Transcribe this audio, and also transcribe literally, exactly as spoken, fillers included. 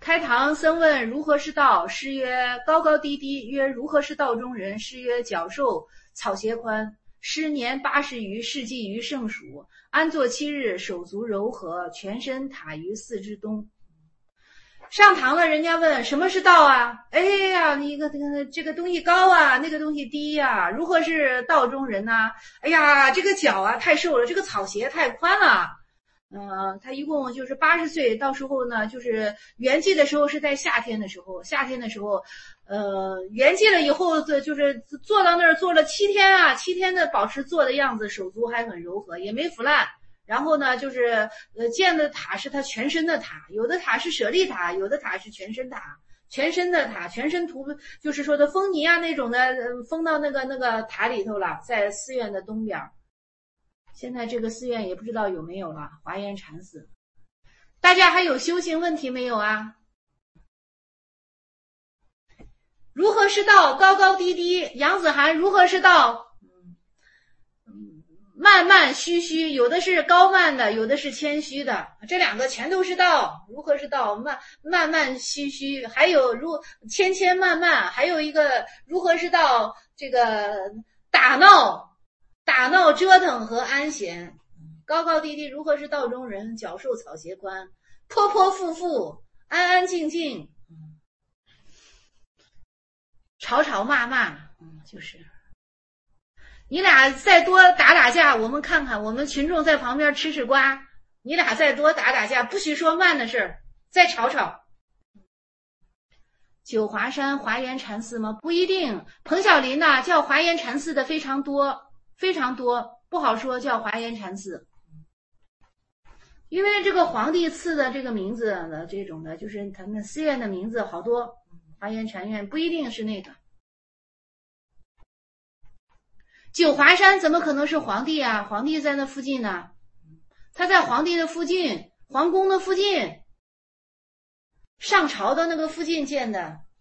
开堂僧问如何是道？师曰：高高低低。曰：如何是道中人？师曰：脚瘦草鞋宽。师年八十余，世纪于盛暑，安坐七日，手足柔和，全身塔于四之东。上堂了，人家问什么是道啊？哎呀，你个这个东西高啊，那个东西低呀、啊，如何是道中人呢、啊？哎呀，这个脚啊太瘦了，这个草鞋太宽了。呃，他一共就是八十岁，到时候呢，就是圆寂的时候是在夏天的时候，夏天的时候，呃，圆寂了以后，就是坐到那儿坐了七天啊，七天的保持坐的样子，手足还很柔和，也没腐烂。然后呢，就是呃建的塔是他全身的塔，有的塔是舍利塔，有的塔是全身塔，全身的塔，全身涂就是说的封泥啊那种的，封到那个那个塔里头了，在寺院的东边。现在这个寺院也不知道有没有了，华严禅寺。大家还有修行问题没有啊？如何是道？高高低低。杨子涵，如何是道？慢慢虚虚，有的是高慢的，有的是谦虚的，这两个全都是道。如何是道？慢慢慢虚虚，还有如谦谦慢慢，还有一个如何是道？这个打闹、打闹、折腾和安闲。高高低低，如何是道中人？脚瘦草鞋宽，泼泼妇妇，安安静静，吵吵骂骂，嗯，就是。你俩再多打打架，我们看看，我们群众在旁边吃吃瓜。你俩再多打打架，不许说慢的事儿，再吵吵。九华山华严禅寺吗？不一定。彭小林呐、啊，叫华严禅寺的非常多，非常多，不好说叫华严禅寺。因为这个皇帝赐的这个名字的这种的，就是他们寺院的名字好多，华严禅院不一定是那个。九华山怎么可能是皇帝啊？皇帝在那附近呢，他在皇帝的附近，皇宫的附近，上朝的那个附近建的。